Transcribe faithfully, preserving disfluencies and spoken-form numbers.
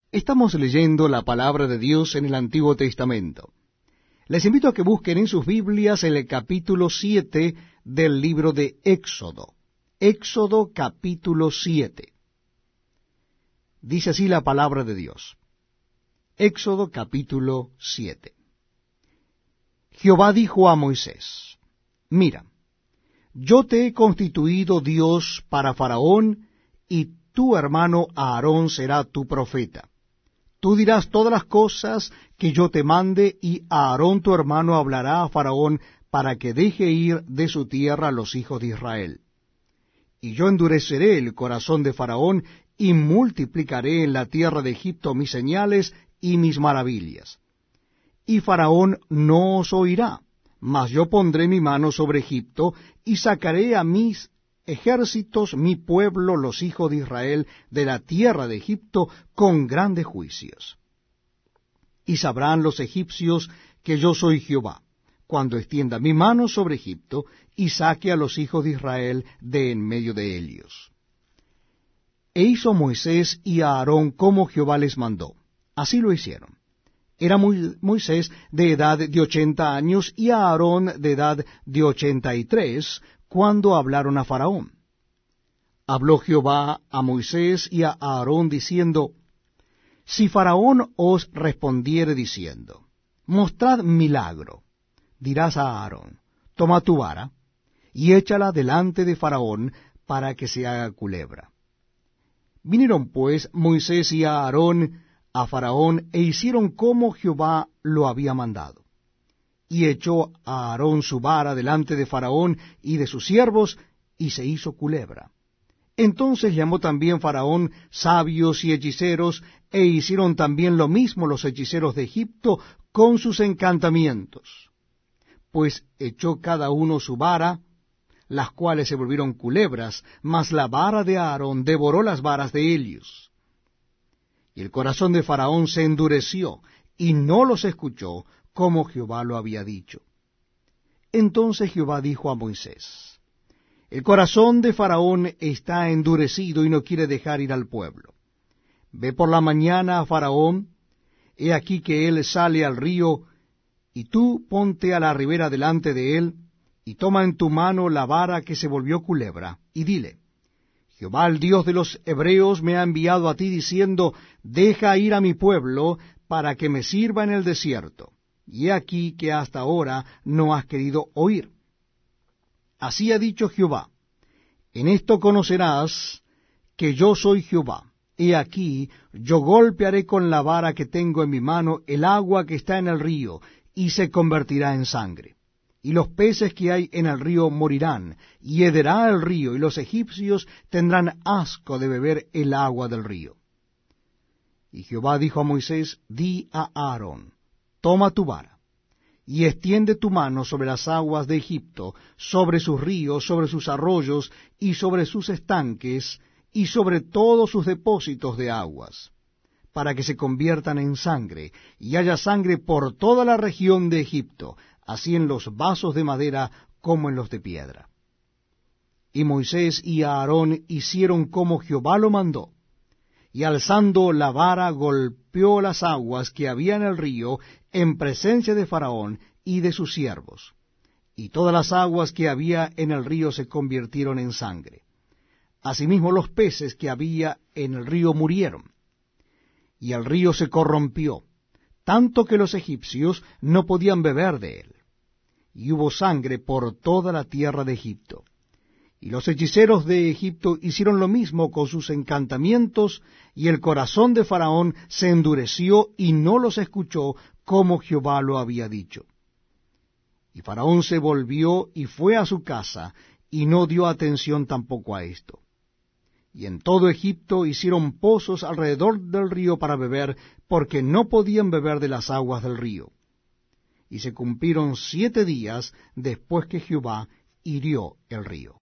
Estamos leyendo la palabra de Dios en el Antiguo Testamento. Les invito a que busquen en sus Biblias el capítulo siete del libro de Éxodo. Éxodo capítulo siete. Dice así la palabra de Dios. Éxodo capítulo siete. Jehová dijo a Moisés: Mira, yo te he constituido Dios para Faraón, y tu hermano Aarón será tu profeta. Tú dirás todas las cosas que yo te mande, y Aarón tu hermano hablará a Faraón para que deje ir de su tierra a los hijos de Israel. Y yo endureceré el corazón de Faraón, y multiplicaré en la tierra de Egipto mis señales y mis maravillas. Y Faraón no os oirá, mas yo pondré mi mano sobre Egipto, y sacaré a mis ejércitos, mi pueblo, los hijos de Israel, de la tierra de Egipto, con grandes juicios. Y sabrán los egipcios que yo soy Jehová, cuando extienda mi mano sobre Egipto, y saque a los hijos de Israel de en medio de ellos. E hizo Moisés y Aarón como Jehová les mandó. Así lo hicieron. Era Moisés de edad de ochenta años y Aarón de edad de ochenta y tres, cuando hablaron a Faraón. Habló Jehová a Moisés y a Aarón diciendo: Si Faraón os respondiere diciendo: Mostrad milagro, dirás a Aarón: Toma tu vara, y échala delante de Faraón, para que se haga culebra. Vinieron pues Moisés y Aarón a Faraón, e hicieron como Jehová lo había mandado. Y echó a Aarón su vara delante de Faraón y de sus siervos, y se hizo culebra. Entonces llamó también Faraón sabios y hechiceros, e hicieron también lo mismo los hechiceros de Egipto con sus encantamientos. Pues echó cada uno su vara, las cuales se volvieron culebras, mas la vara de Aarón devoró las varas de ellos. Y el corazón de Faraón se endureció, y no los escuchó, como Jehová lo había dicho. Entonces Jehová dijo a Moisés: El corazón de Faraón está endurecido, y no quiere dejar ir al pueblo. Ve por la mañana a Faraón, he aquí que él sale al río, y tú ponte a la ribera delante de él, y toma en tu mano la vara que se volvió culebra, y dile: Jehová, el Dios de los hebreos, me ha enviado a ti diciendo: Deja ir a mi pueblo, para que me sirva en el desierto. Y he aquí que hasta ahora no has querido oír. Así ha dicho Jehová: En esto conocerás que yo soy Jehová. He aquí, yo golpearé con la vara que tengo en mi mano el agua que está en el río, y se convertirá en sangre. Y los peces que hay en el río morirán, y hederá el río, y los egipcios tendrán asco de beber el agua del río. Y Jehová dijo a Moisés: Di a Aarón: Toma tu vara, y extiende tu mano sobre las aguas de Egipto, sobre sus ríos, sobre sus arroyos, y sobre sus estanques, y sobre todos sus depósitos de aguas, para que se conviertan en sangre, y haya sangre por toda la región de Egipto, así en los vasos de madera como en los de piedra. Y Moisés y Aarón hicieron como Jehová lo mandó, y alzando la vara golpeó las aguas que había en el río en presencia de Faraón y de sus siervos, y todas las aguas que había en el río se convirtieron en sangre. Asimismo los peces que había en el río murieron, y el río se corrompió, tanto que los egipcios no podían beber de él. Y hubo sangre por toda la tierra de Egipto. Y los hechiceros de Egipto hicieron lo mismo con sus encantamientos, y el corazón de Faraón se endureció, y no los escuchó, como Jehová lo había dicho. Y Faraón se volvió y fue a su casa, y no dio atención tampoco a esto. Y en todo Egipto hicieron pozos alrededor del río para beber, porque no podían beber de las aguas del río. Y se cumplieron siete días después que Jehová hirió el río.